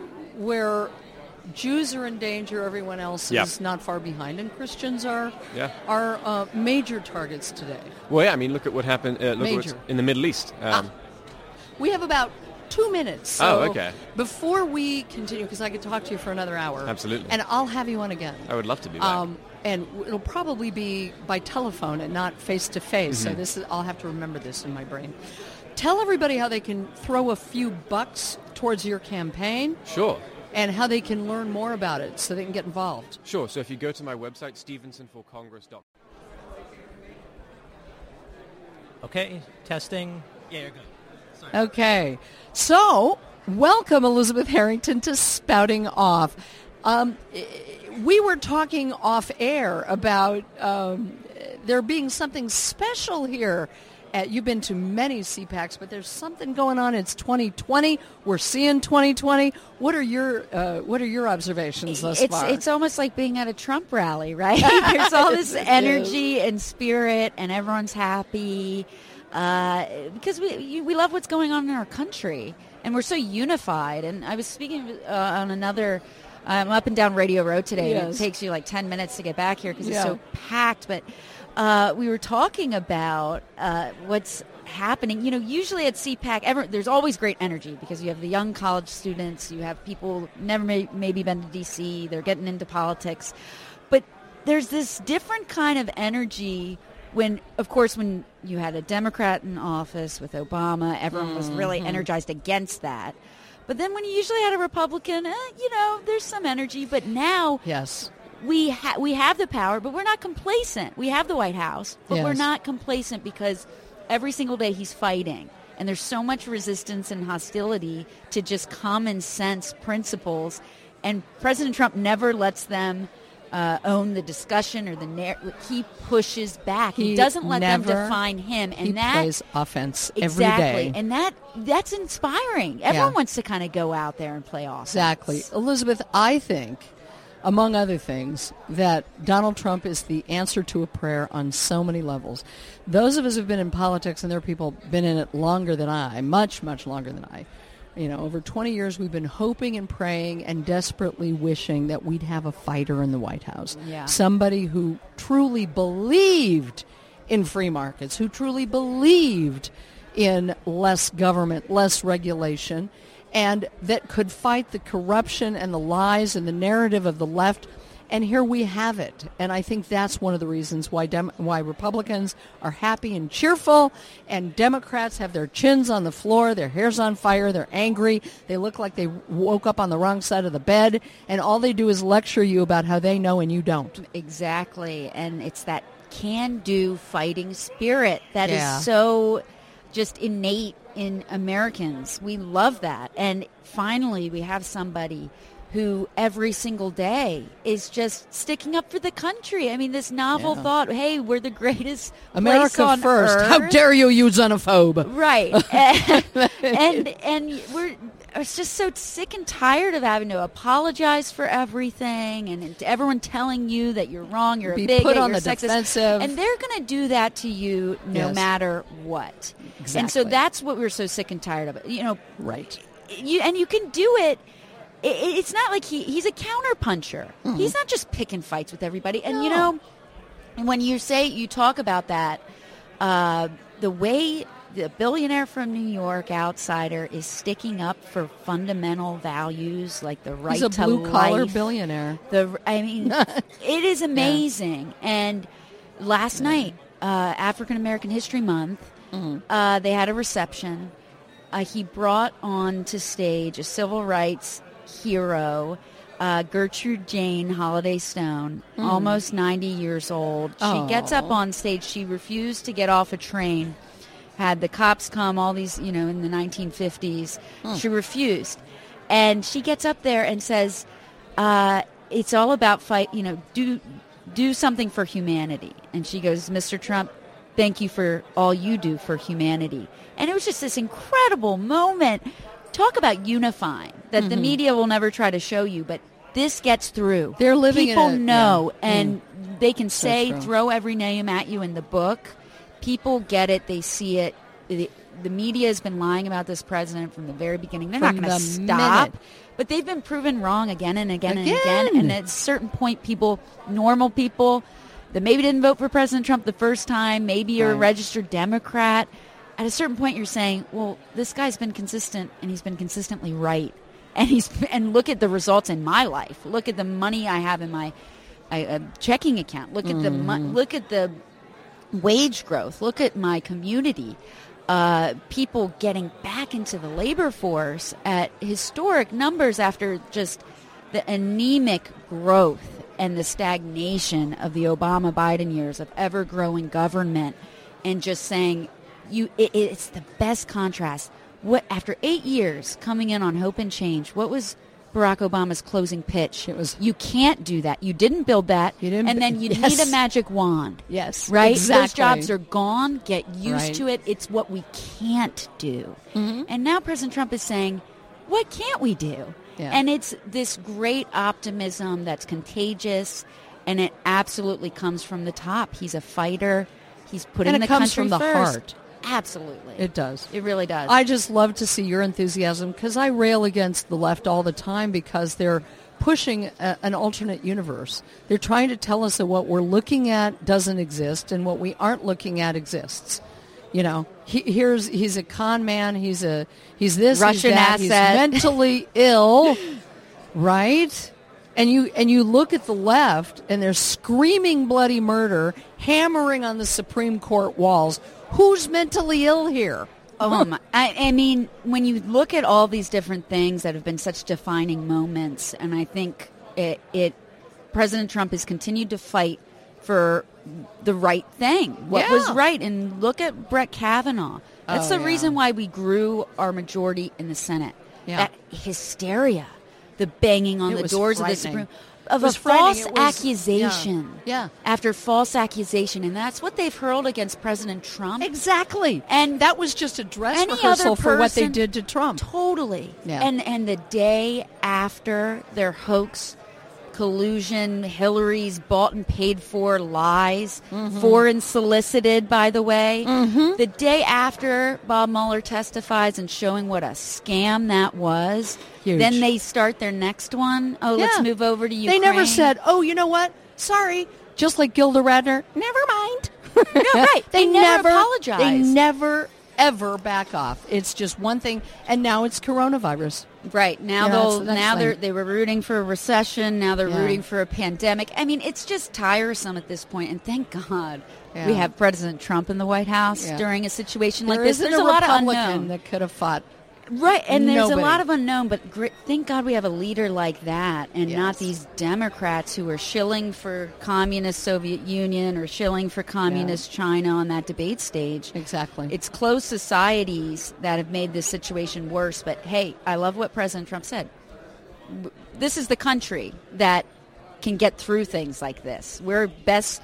where Jews are in danger, everyone else Yeah. is not far behind. And Christians are Yeah. are uh, major targets today. Well, yeah, I mean, look at what happened uh, look what's Major. in the Middle East. Um, We have about two minutes. So Oh, okay. Before we continue, because I could talk to you for another hour. Absolutely. And I'll have you on again. I would love to be back. Um, and it'll probably be by telephone and not face to face. Mm-hmm. So this is, I'll have to remember this in my brain. Tell everybody how they can throw a few bucks towards your campaign Sure. and how they can learn more about it so they can get involved. Sure. So if you go to my website, stevenson for congress dot com. Okay, testing. Yeah, you're good. Sorry. Okay. So, welcome, Elizabeth Harrington, to Spouting Off. Um, we were talking off air about um, there being something special here. At, you've been to many C PACs, but there's something going on. It's twenty twenty. We're seeing twenty twenty. What are your uh, What are your observations thus It's far? it's almost like being at a Trump rally, right? There's all this It energy and spirit, and everyone's happy uh, because we you, we love what's going on in our country, and we're so unified. And I was speaking uh, on another. I'm up and down Radio Road today, and Yes. it takes you like ten minutes to get back here because Yeah. it's so packed. But uh, we were talking about uh, what's happening. You know, usually at C PAC, ever, there's always great energy because you have the young college students, you have people never may, maybe been to D C, they're getting into politics. But there's this different kind of energy when, of course, when you had a Democrat in office with Obama, everyone was really energized against that. But then when you usually had a Republican, eh, you know, there's some energy. But now yes. we ha- we have the power, but we're not complacent. We have the White House, but we're Yes. not complacent because every single day he's fighting. And there's so much resistance and hostility to just common sense principles. And President Trump never lets them uh, own the discussion or the narrative. He pushes back. He, He doesn't let them never- define him. And he that plays offense exactly. every day. And that that's inspiring. Everyone Yeah. wants to kind of go out there and play offense. Exactly. Elizabeth, I think, among other things, that Donald Trump is the answer to a prayer on so many levels. Those of us who've been in politics, and there are people been in it longer than I, much, much longer than I, you know, over twenty years we've been hoping and praying and desperately wishing that we'd have a fighter in the White House. Yeah. Somebody who truly believed in free markets, who truly believed in less government, less regulation, and that could fight the corruption and the lies and the narrative of the left And here we have it. And I think that's one of the reasons why Dem- why Republicans are happy and cheerful, and Democrats have their chins on the floor, their hair's on fire, they're angry, they look like they woke up on the wrong side of the bed, and all they do is lecture you about how they know and you don't. Exactly. And it's that can-do fighting spirit that Yeah. is so just innate in Americans. We love that. And finally, we have somebody who every single day is just sticking up for the country. I mean, this novel Yeah. thought, hey, we're the greatest America place on first. earth. How dare you, you xenophobe? Right. and, and and we're it's just so sick and tired of having to apologize for everything and to everyone telling you that you're wrong, you're Be a bigot, put on you're the sexist. defensive. And they're going to do that to you no Yes. matter what. Exactly. And so that's what we're so sick and tired of. You know, Right. you and you can do it. It, it's not like he, he's a counterpuncher. Mm-hmm. He's not just picking fights with everybody. And, you know, when you say, you talk about that, uh, the way the billionaire from New York outsider is sticking up for fundamental values like the right He's a to blue-collar life. billionaire. The, I mean, it is amazing. And last night, uh, African American History Month, Mm-hmm. uh, they had a reception. Uh, he brought on to stage a civil rights hero, uh, Gertrude Jane Holiday Stone, Mm. almost ninety years old. She Aw. gets up on stage. She refused to get off a train. Had the cops come, all these, you know, in the nineteen fifties. She refused. And she gets up there and says, uh, it's all about fight, you know, do do something for humanity. And she goes, Mister Trump, thank you for all you do for humanity. And it was just this incredible moment. Talk about unifying that the media will never try to show you, but this gets through. They're living in People a- know, yeah. and they can So say, true. throw every name at you in the book. People get it. They see it. The, the media has been lying about this president from the very beginning. They're From not going to the stop. minute. But they've been proven wrong again and again, Again. and again. And at a certain point, people, normal people that maybe didn't vote for President Trump the first time, maybe you're a Right. registered Democrat, at a certain point you're saying, well, this guy's been consistent and he's been consistently right. And he's and look at the results in my life. Look at the money I have in my I, uh, checking account. Look at the mo- look at the wage growth. Look at my community. Uh, people getting back into the labor force at historic numbers after just the anemic growth and the stagnation of the Obama-Biden years of ever-growing government, and just saying, you, it, it's the best contrast. What after eight years coming in on hope and change? What was Barack Obama's closing pitch? It was, You can't do that. You didn't build that. You didn't and bu- then you Yes. need a magic wand. yes, Right? exactly. Those jobs are gone. Get used Right. to it. It's what we can't do. Mm-hmm. And now President Trump is saying, what can't we do? Yeah. And it's this great optimism that's contagious, and it absolutely comes from the top. He's a fighter. He's putting And it the comes country from the first. heart. Absolutely. It does. It really does. I just love to see your enthusiasm because I rail against the left all the time because they're pushing a, an alternate universe. They're trying to tell us that what we're looking at doesn't exist and what we aren't looking at exists. You know, he, here's he's a con man. He's a he's this Russian he's that, he's asset. mentally ill, right? And you and you look at the left, and they're screaming bloody murder, hammering on the Supreme Court walls. Who's mentally ill here? Oh my! I, I mean, when you look at all these different things that have been such defining moments, and I think it, it President Trump has continued to fight for the right thing, what Yeah. was right. And look at Brett Kavanaugh. That's Oh, the yeah. reason why we grew our majority in the Senate. Yeah. That hysteria, the banging on It the was doors frightening. of the Supreme of It was a frightening. false It was- accusation. yeah. Yeah. After false accusation, and that's what they've hurled against President Trump. Exactly. And that was just a dress any rehearsal other for what they person- did to Trump. Totally. Yeah. And and the day after their hoax, collusion, Hillary's bought and paid for lies, Mm-hmm. foreign solicited, by the way. Mm-hmm. The day after Bob Mueller testifies and showing what a scam that was, Huge. then they start their next one. Oh, let's Yeah. move over to They Ukraine. never said, "Oh, you know what? Sorry." Just like Gilda Radner, never mind. No, right. They never apologized. They never ever back off. It's just one thing, and now it's coronavirus. Right. Now Yeah, they'll that's the next now they thing. they were rooting for a recession, now they're Yeah. rooting for a pandemic. I mean, it's just tiresome at this point, and thank God Yeah. we have President Trump in the White House Yeah. during a situation There like this. isn't There's a a lot of Republican unknown. that could have fought. Right, and there's Nobody. a lot of unknown, but gr- thank God we have a leader like that and Yes. not these Democrats who are shilling for communist Soviet Union or shilling for communist China on that debate stage. Exactly. It's closed societies that have made this situation worse, but hey, I love what President Trump said. W- This is the country that can get through things like this. We're best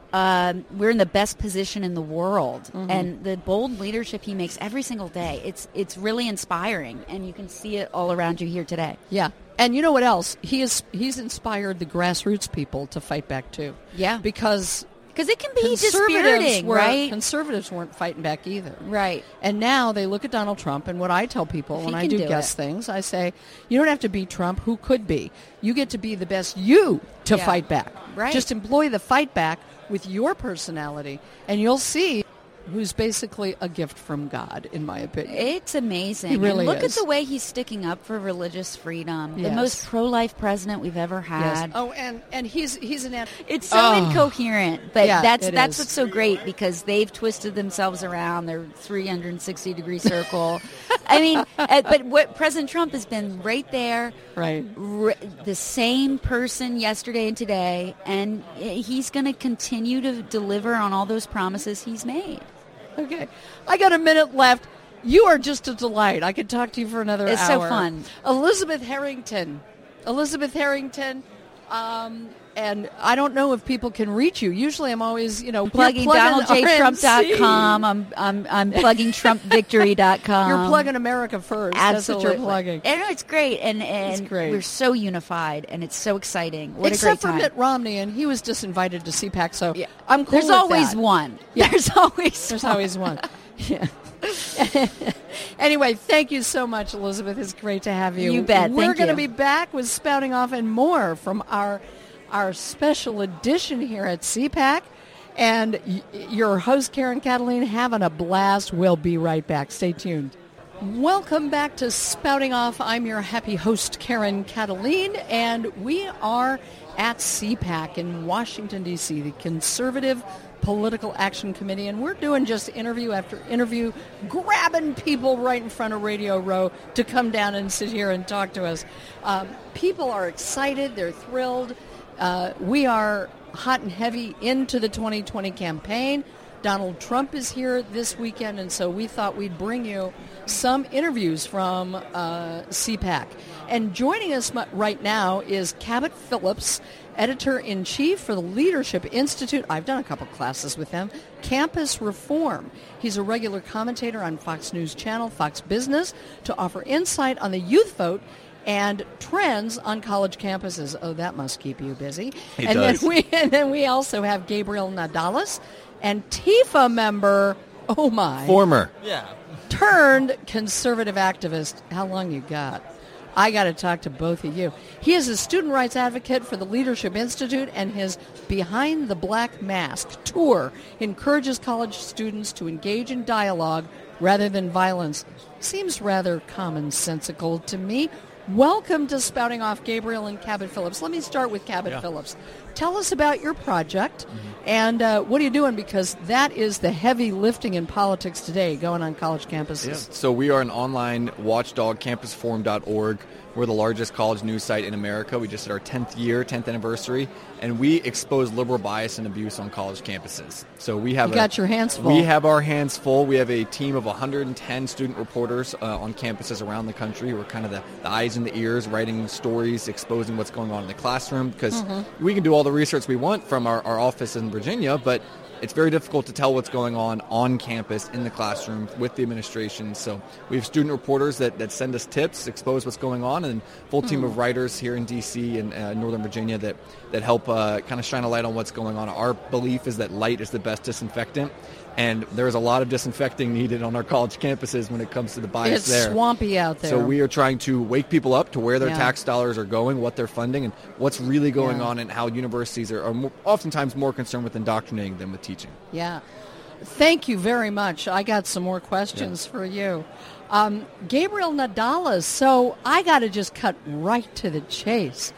um, we're in the best position in the world, Mm-hmm. and the bold leadership he makes every single day, it's it's really inspiring, and you can see it all around you here today. Yeah. And you know what else? He is he's inspired the grassroots people to fight back too. Yeah. Because Because it can be conservatives dispiriting, were, right? Conservatives weren't fighting back either. Right. And now they look at Donald Trump, and what I tell people If when he I can do, do guest it. things, I say, you don't have to be Trump. Who could be? You get to be the best you to Yeah. fight back. Right. Just employ the fight back with your personality, and you'll see who's basically a gift from God, in my opinion. It's amazing. He really and look is. at the way he's sticking up for religious freedom. The Yes. most pro-life president we've ever Yes. had. Oh, and, and he's he's an anti- It's so Oh. incoherent, but Yeah, that's it that's is. what's so great because they've twisted themselves around their three hundred sixty degree circle. I mean, uh, but what President Trump has been right there, right. r- the same person yesterday and today, and he's going to continue to deliver on all those promises he's made. Okay. I got a minute left. You are just a delight. I could talk to you for another It's so hour. fun. Elizabeth Harrington. Elizabeth Harrington. Um, and I don't know if people can reach you. Usually I'm always, you know, Plugging you're Donald J Trump dot com. R I'm, I'm, I'm plugging Trump Victory dot com. N C. You're plugging America first. Absolutely. That's what you're plugging. And it's great. And, and It's great. we're so unified, and it's so exciting. What Except a great for time. Mitt Romney, and he was disinvited to C PAC, so Yeah. I'm cool There's with always that. one. Yeah. There's always There's one. always one. Yeah. Anyway, thank you so much, Elizabeth. It's great to have you. You bet. We're Thank going to you. be back with Spouting Off and more from our our special edition here at C PAC. And y- your host, Karen Catalina, having a blast. We'll be right back. Stay tuned. Welcome back to Spouting Off. I'm your happy host, Karen Catalina, and we are at C PAC in Washington, D C, the Conservative Political Action Committee, and we're doing just interview after interview, grabbing people right in front of Radio Row to come down and sit here and talk to us. Um, people are excited. They're thrilled. Uh, we are hot and heavy into the twenty twenty campaign. Donald Trump is here this weekend, and so we thought we'd bring you some interviews from uh, C PAC. And joining us mu- right now is Cabot Phillips, Editor-in-Chief for the Leadership Institute. I've done a couple classes with him. Campus Reform. He's a regular commentator on Fox News Channel, Fox Business, to offer insight on the youth vote and trends on college campuses. Oh, that must keep you busy. It and does. then we and then we also have Gabriel Nadalis, Antifa member. Oh my! Former. Yeah. Turned conservative activist. How long you got? I got to talk to both of you. He is a student rights advocate for the Leadership Institute, and his Behind the Black Mask tour encourages college students to engage in dialogue rather than violence. Seems rather commonsensical to me. Welcome to Spouting Off, Gabriel and Cabot Phillips. Let me start with Cabot Yeah. Phillips. Tell us about your project, and uh, what are you doing? Because that is the heavy lifting in politics today, going on college campuses. So we are an online watchdog, campus forum dot org. We're the largest college news site in America. We just hit our tenth year, tenth anniversary, and we expose liberal bias and abuse on college campuses. So we have You a- got your hands full. We have our hands full. We have a team of one hundred ten student reporters uh, on campuses around the country who are kind of the, the eyes and the ears, writing stories, exposing what's going on in the classroom, because Mm-hmm. we can do all the research we want from our, our office in Virginia, but it's very difficult to tell what's going on on campus, in the classroom, with the administration. So we have student reporters that, that send us tips, expose what's going on, and a full team of writers here in D C and uh, Northern Virginia that, that help uh, kind of shine a light on what's going on. Our belief is that light is the best disinfectant, and there's a lot of disinfecting needed on our college campuses when it comes to the bias It's there. swampy out there. So we are trying to wake people up to where their Yeah. tax dollars are going, what they're funding, and what's really going Yeah. on, and how universities are, are more, oftentimes more concerned with indoctrinating than with teaching. Yeah. thank you very much. I got some more questions yeah. for you. Um, Gabriel Nadales, so I got to just cut right to the chase.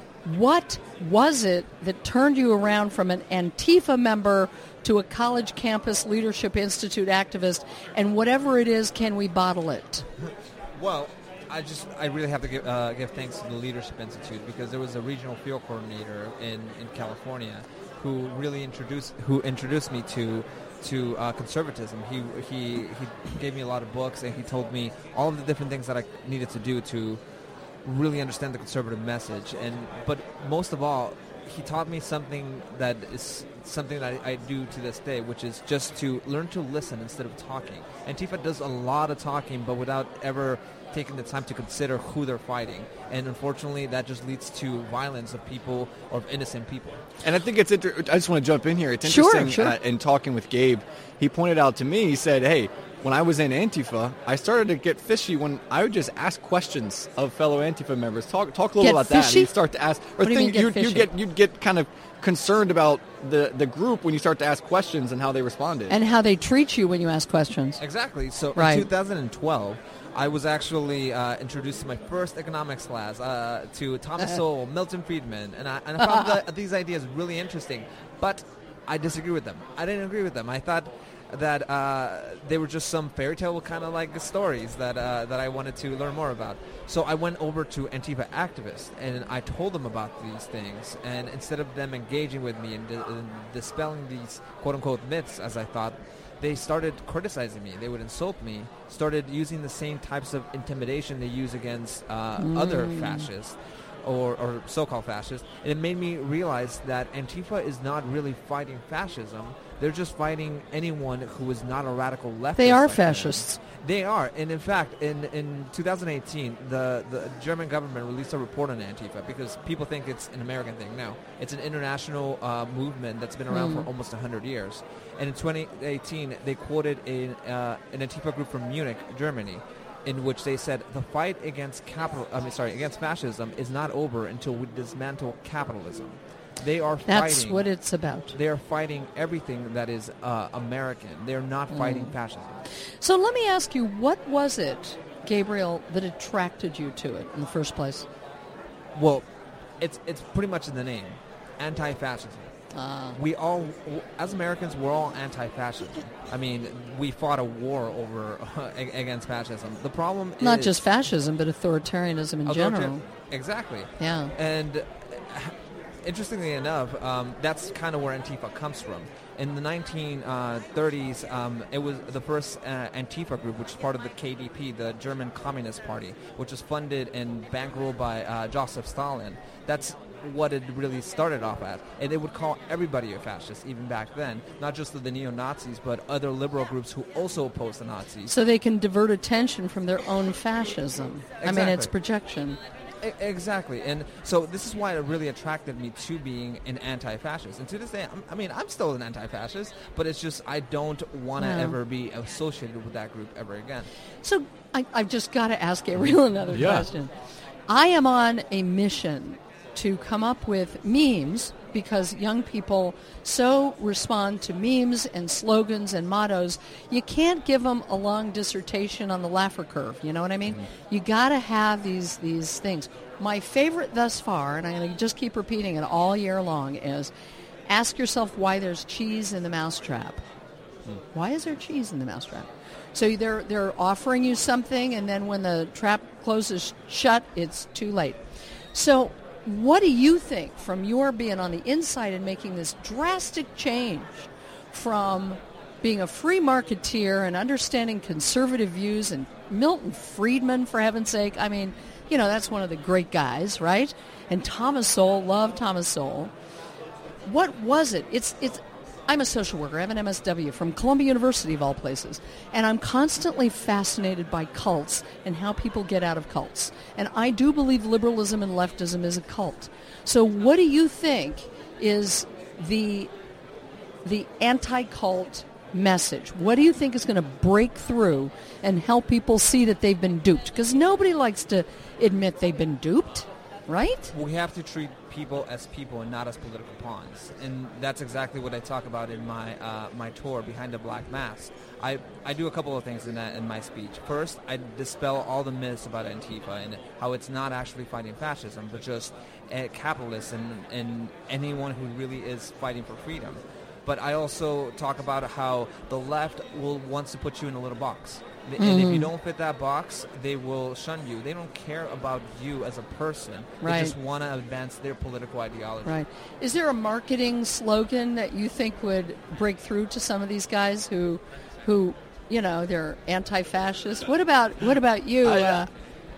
What was it that turned you around from an Antifa member to a college campus leadership institute activist, and whatever it is, can we bottle it? Well, I just I really have to give, uh, give thanks to the Leadership Institute, because there was a regional field coordinator in, in California who really introduced who introduced me to to uh, conservatism. He he he gave me a lot of books, and he told me all of the different things that I needed to do to really understand the conservative message. And but most of all, he taught me something that is something that I, I do to this day, which is just to learn to listen instead of talking. Antifa does a lot of talking, but without ever taking the time to consider who they're fighting. And unfortunately, that just leads to violence of people, or of innocent people. And I think it's inter- I just want to jump in here. It's interesting, sure, sure. Uh, in talking with Gabe, he pointed out to me, he said, hey, when I was in Antifa, I started to get fishy when I would just ask questions of fellow Antifa members. Talk talk a little get about fishy? that. And you start to ask, or what do you mean get you'd, fishy? you'd get you'd get kind of concerned about the, the group when you start to ask questions and how they responded. And how they treat you when you ask questions. Exactly. So right. in two thousand twelve, I was actually uh, introduced to my first economics class uh, to Thomas Sowell, Milton Friedman, and I, and I found the, these ideas really interesting. But I disagree with them. I didn't agree with them. I thought that uh, they were just some fairy tale kind of like stories that uh, that I wanted to learn more about. So I went over to Antifa activists, and I told them about these things. And instead of them engaging with me and, di- and dispelling these quote-unquote myths, as I thought, they started criticizing me. They would insult me, started using the same types of intimidation they use against uh, mm. other fascists. Or, or so-called fascists, and it made me realize that Antifa is not really fighting fascism. They're just fighting anyone who is not a radical leftist. They are like fascists. them. They are, and in fact, in, in two thousand eighteen, the, the German government released a report on Antifa, because people think it's an American thing. No, it's an international uh, movement that's been around mm. for almost one hundred years. And in twenty eighteen, they quoted a, uh, an Antifa group from Munich, Germany, in which they said the fight against capital, I mean, sorry, against fascism is not over until we dismantle capitalism. They are That's fighting. what it's about. They are fighting everything that is uh, American. They're not mm. fighting fascism. So let me ask you, what was it, Gabriel, that attracted you to it in the first place? Well, it's it's pretty much in the name, anti-fascism. Uh. We all, as Americans, we're all anti-fascism. I mean, we fought a war over uh, against fascism. The problem not is just fascism, but authoritarianism in authoritar- general. Exactly. Yeah. And uh, interestingly enough, um, that's kind of where Antifa comes from. In the nineteen thirties, um, it was the first uh, Antifa group, which is part of the K D P, the German Communist Party, which was funded and bankrolled by uh, Joseph Stalin. That's what it really started off at. And they would call everybody a fascist, even back then. Not just the neo-Nazis, but other liberal groups who also opposed the Nazis. So they can divert attention from their own fascism. Exactly. I mean, it's projection. I- exactly. And so this is why it really attracted me to being an anti-fascist. And to this day, I'm, I mean, I'm still an anti-fascist, but it's just I don't want to No. ever be associated with that group ever again. So I, I've just got to ask Gabriel another Yeah. question. I am on a mission to come up with memes, because young people so respond to memes and slogans and mottos. You can't give them a long dissertation on the Laffer curve. You know what I mean? Mm-hmm. You got to have these these things. My favorite thus far, and I'm going to just keep repeating it all year long, is ask yourself why there's cheese in the mousetrap. Mm. Why is there cheese in the mousetrap? So they're they're offering you something, and then when the trap closes shut, it's too late. So what do you think, from your being on the inside and making this drastic change from being a free marketeer and understanding conservative views, and Milton Friedman, for heaven's sake, I mean, you know, that's one of the great guys, right? And Thomas Sowell, love Thomas Sowell. What was it? It's it's. I'm a social worker. I have an M S W from Columbia University, of all places. And I'm constantly fascinated by cults and how people get out of cults. And I do believe liberalism and leftism is a cult. So what do you think is the the anti-cult message? What do you think is going to break through and help people see that they've been duped? Because nobody likes to admit they've been duped. right? We have to treat people as people and not as political pawns, and that's exactly what I talk about in my uh, my tour, Behind the Black Mask. I, I do a couple of things in that in my speech. First, I dispel all the myths about Antifa and how it's not actually fighting fascism, but just uh, capitalists and, and anyone who really is fighting for freedom. But I also talk about how the left will wants to put you in a little box. And Mm-hmm. if you don't fit that box, they will shun you. They don't care about you as a person. Right. They just want to advance their political ideology. Right. Is there a marketing slogan that you think would break through to some of these guys who, who, you know, they're anti-fascist? What about what about you, I, uh, uh,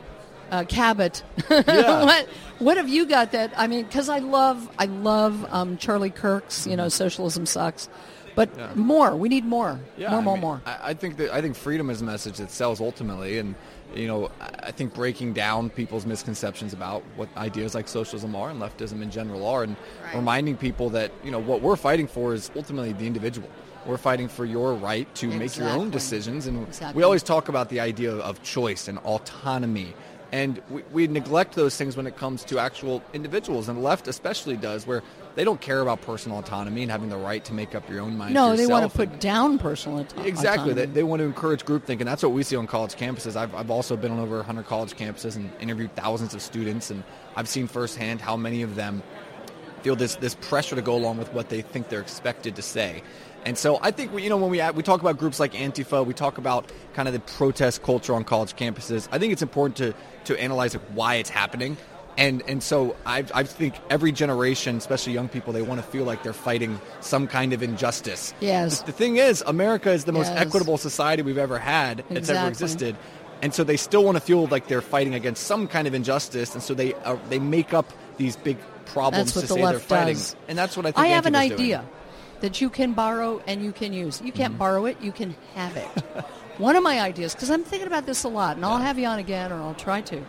uh, Cabot? Yeah. what what have you got that? I mean, because I love I love um, Charlie Kirk's. You know, socialism sucks. But Yeah. more. We need more. Yeah, more, I more, mean, more. I, I think that I think freedom is a message that sells ultimately, and you know, I I think breaking down people's misconceptions about what ideas like socialism are and leftism in general are, and Right. reminding people that you know what we're fighting for is ultimately the individual. We're fighting for your right to make your own Exactly. decisions, and Exactly. we always talk about the idea of choice and autonomy. And we, we neglect those things when it comes to actual individuals, and the left especially does, where they don't care about personal autonomy and having the right to make up your own mind. No, for they want to yourself. put And- down personal auto- Exactly. They, autonomy. they want to encourage groupthink, and that's what we see on college campuses. I've, I've also been on over one hundred college campuses and interviewed thousands of students, and I've seen firsthand how many of them feel this, this pressure to go along with what they think they're expected to say. And so I think we, you know, when we we talk about groups like Antifa, we talk about kind of the protest culture on college campuses. I think it's important to to analyze like, why it's happening. And and so I I think every generation, especially young people, they want to feel like they're fighting some kind of injustice. Yes. The thing is, America is the most Yes. equitable society we've ever had that's ever Exactly. existed. And so they still want to feel like they're fighting against some kind of injustice, and so they uh, they make up these big problems That's what to the say they're left fighting. does. And that's what I think I have an Antifa's doing. idea that you can borrow and you can use. You Mm-hmm. can't borrow it, you can have it. One of my ideas, because I'm thinking about this a lot, and I'll have you on again, or I'll try to.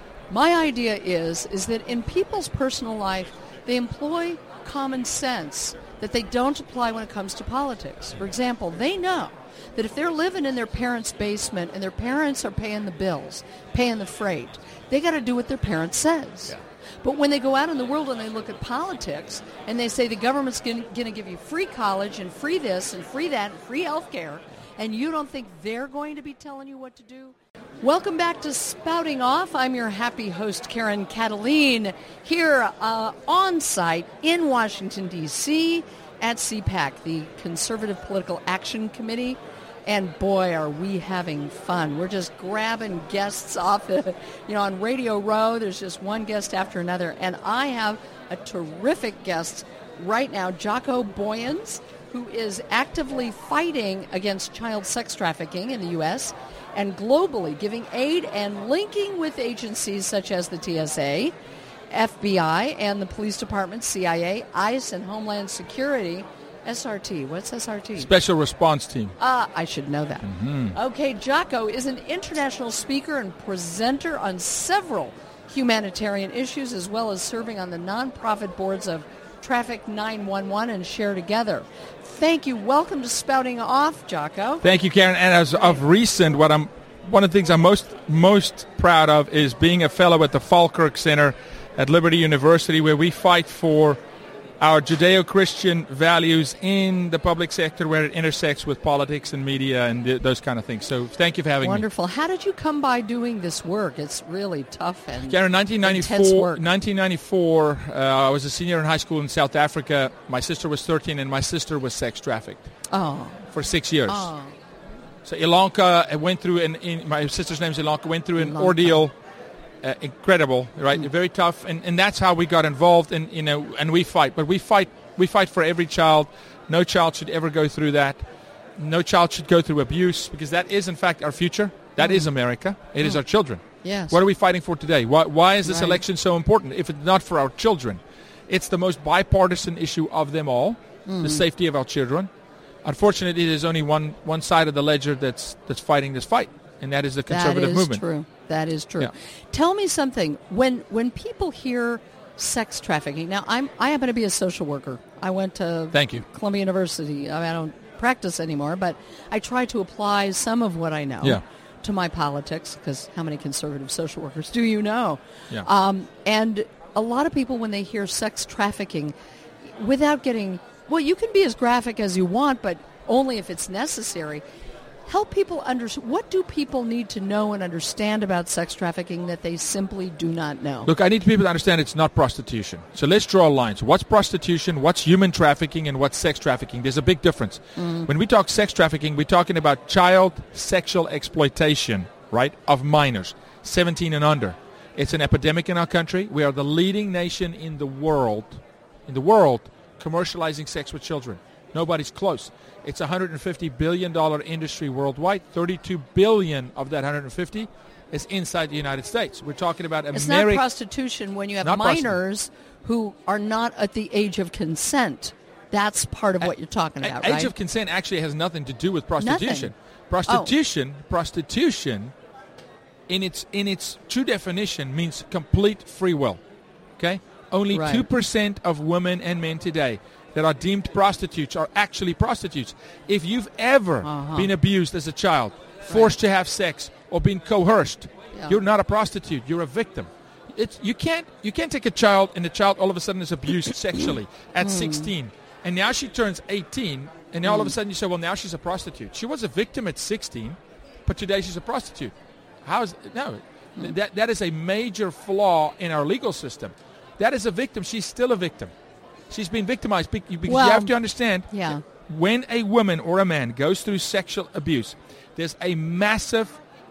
My idea is is that in people's personal life, they employ common sense that they don't apply when it comes to politics. For example, they know that if they're living in their parents' basement and their parents are paying the bills, paying the freight, they got to do what their parent says. But when they go out in the world and they look at politics and they say the government's going to give you free college and free this and free that and free health care, and you don't think they're going to be telling you what to do? Welcome back to Spouting Off. I'm your happy host, Karen Cataline, here uh, on site in Washington, D C at C PAC, the Conservative Political Action Committee. And boy, are we having fun. We're just grabbing guests off the, you know, on Radio Row. There's just one guest after another. And I have a terrific guest right now, Jocko Boyens, who is actively fighting against child sex trafficking in the U S and globally, giving aid and linking with agencies such as the T S A, F B I, and the police department, C I A, ICE, and Homeland Security. S R T. What's S R T? Special Response Team. Ah, I should know that. Okay, Jocko is an international speaker and presenter on several humanitarian issues, as well as serving on the nonprofit boards of Traffic nine one one and Share Together. Thank you. Welcome to Spouting Off, Jocko. Thank you, Karen. And as of recent, what I'm one of the things I'm most most proud of is being a fellow at the Falkirk Center at Liberty University, where we fight for our Judeo-Christian values in the public sector, where it intersects with politics and media and th- those kind of things. So thank you for having Wonderful. How did you come by doing this work? It's really tough and me. Karen, nineteen intense ninety-four, work. nineteen ninety-four uh, I was a senior in high school in South Africa. My sister was thirteen, and my sister was sex trafficked Oh. for six years. Oh. So Ilanka went through, an, in, my sister's name is Ilanka, went through an Ilanka. ordeal. Uh, incredible, right? Very tough, and, and that's how we got involved. And you know, and we fight, but we fight. We fight for every child. No child should ever go through that. No child should go through abuse, because that is, in fact, our future. That Mm. is America. It is our children. Yes. What are we fighting for today? Why, why is this Right. election so important? If it's not for our children, it's the most bipartisan issue of them all. Mm. The safety of our children. Unfortunately, there's only one one side of the ledger that's that's fighting this fight, and that is the conservative that is movement. True. That is true. Yeah. Tell me something. When when people hear sex trafficking, now I'm I happen to be a social worker. I went to Thank you. Columbia University. I, mean, I don't practice anymore, but I try to apply some of what I know. Yeah. to my politics, because how many conservative social workers do you know? Yeah. Um, and a lot of people, when they hear sex trafficking, without getting, well, you can be as graphic as you want, but only if it's necessary. Help people understand, what do people need to know and understand about sex trafficking that they simply do not know? Look, I need people to understand it's not prostitution. So let's draw lines. What's prostitution, what's human trafficking, and what's sex trafficking? There's a big difference. Mm. When we talk sex trafficking, we're talking about child sexual exploitation, right, of minors, seventeen and under. It's an epidemic in our country. We are the leading nation in the world, in the world, commercializing sex with children. Nobody's close. It's a one hundred fifty billion dollars industry worldwide. thirty-two billion dollars of that one hundred fifty is inside the United States. We're talking about It's America. not prostitution when you have Not minors who are not at the age of consent. That's part of what you're talking about, Age right? of consent actually has nothing to do with prostitution. Nothing. Prostitution, prostitution, in its in its true definition, means complete free will. Okay, only Right. two percent of women and men today that are deemed prostitutes are actually prostitutes. If you've ever Uh-huh. been abused as a child, forced to have sex, or been coerced, Yeah. you're not a prostitute. You're a victim. It's, you can't you can't take a child and the child all of a sudden is abused sexually at Mm. sixteen, and now she turns eighteen, and now all of a Mm. sudden you say, well, now she's a prostitute. She was a victim at sixteen, but today she's a prostitute. How is no? Mm. That that is a major flaw in our legal system. That is a victim. She's still a victim. She's been victimized be- because Well, you have to understand. yeah. When a woman or a man goes through sexual abuse, there's a massive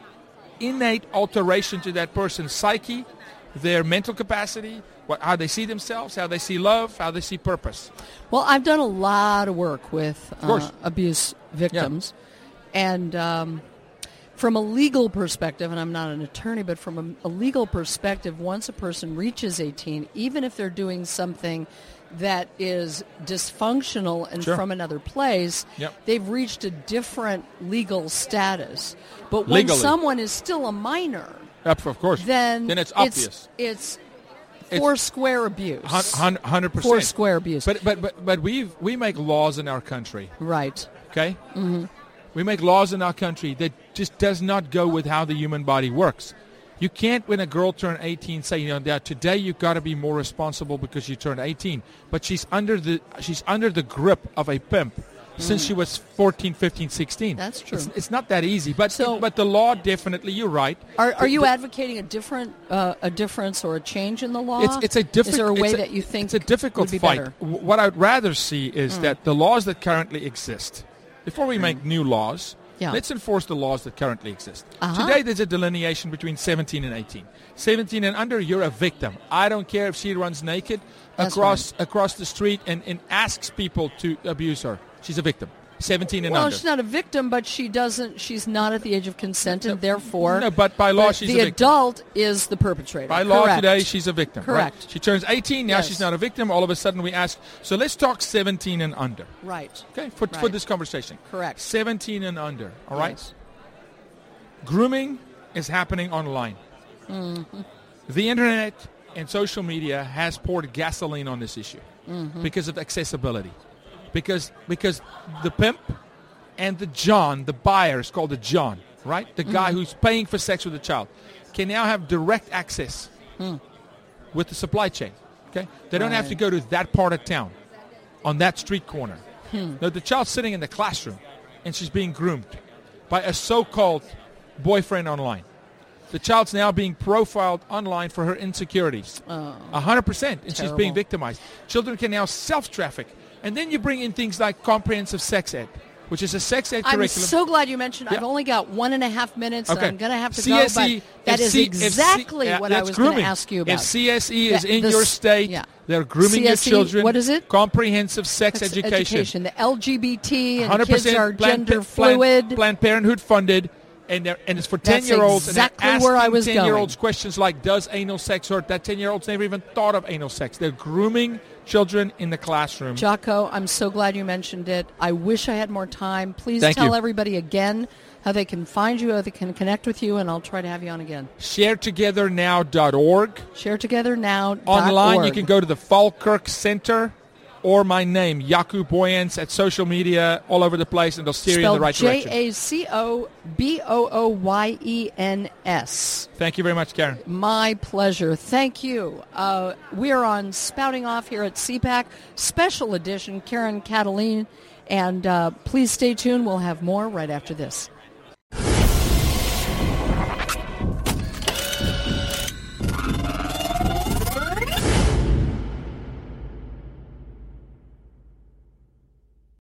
innate alteration to that person's psyche, their mental capacity, what, how they see themselves, how they see love, how they see purpose. Well, I've done a lot of work with Of course. uh, abuse victims, and um, from a legal perspective, and I'm not an attorney, but from a, a legal perspective, once a person reaches eighteen, even if they're doing something that is dysfunctional and Sure. from another place, Yep. they've reached a different legal status. But when Legally. someone is still a minor, Of of course. then, Then it's obvious. It's, It's- four square abuse. Hun- Hundred percent. Four square abuse. But but but but we we make laws in our country. Right. Okay. Mm-hmm. We make laws in our country that just does not go with how the human body works. You can't, when a girl turned eighteen, say, you know, that today you've got to be more responsible because you turned eighteen. But she's under the she's under the grip of a pimp since she was fourteen, fifteen, sixteen. That's true. It's, it's not that easy. But So- but the law definitely, you're right. Are, are The- you the- advocating a different uh, a difference or a change in the law? It's, it's a difficult. Is there a way it's that you think it's a difficult would be fight? better? W- What I'd rather see is Mm. that the laws that currently exist, before we make new laws, Yeah. let's enforce the laws that currently exist. Uh-huh. Today, there's a delineation between seventeen and eighteen. seventeen and under, you're a victim. I don't care if she runs naked That's across across the street and, and asks people to abuse her. She's a victim. seventeen and Well, under. she's not a victim, but she doesn't. She's not at the age of consent, and therefore, No, but by law, the, she's the a victim. adult is the perpetrator. By law Correct. today, she's a victim. right? Correct. She turns eighteen, now Yes. she's not a victim. All of a sudden we ask, so let's talk seventeen and under. Right. Okay, for, for Right. this conversation. Correct. seventeen and under, all right? Yes. Grooming is happening online. Mm-hmm. The internet and social media has poured gasoline on this issue Mhm. because of accessibility. Because because the pimp and the John, the buyer is called the John, right? The guy Mhm. who's paying for sex with the child can now have direct access Mm. with the supply chain. Okay? They don't have to Right. go to that part of town on that street corner. Hmm. No, the child's sitting in the classroom and she's being groomed by a so-called boyfriend online. The child's now being profiled online for her insecurities. Oh. A hundred percent, and she's being Terrible. victimized. Children can now self-traffic. And then you bring in things like comprehensive sex ed, which is a sex ed I'm curriculum. so glad you mentioned. Yeah. I've only got one and a half minutes. Okay. I'm going to have to C S go, E, but that if is C- if C- exactly yeah, what I that's was going to grooming. ask you about. If C S E is The- in the your s- state, yeah. they're grooming C S E, your children. what is it? Comprehensive sex Sex education. The L G B T and one hundred kids percent are Planned, gender Planned- fluid. Planned Parenthood funded, and they're, and it's for That's ten-year-olds. exactly and they're where I asking was ten-year-olds questions like, "Does anal sex hurt?" That ten-year-old's never even thought of anal sex. They're grooming children in the classroom. Jocko, I'm so glad you mentioned it. I wish I had more time. Please Thank tell you. everybody again how they can find you, how they can connect with you, and I'll try to have you on again. share together now dot org. Share Together Now. Online, you can go to the Falkirk Center or my name, Jaco Boyens, at social media all over the place, and they'll steer you in the right direction. J A C O B O O Y E N S. Thank you very much, Karen. My pleasure. Thank you. Uh, we're on Spouting Off here at C PAC, special edition, Karen Kataline. And uh, please stay tuned. We'll have more right after this.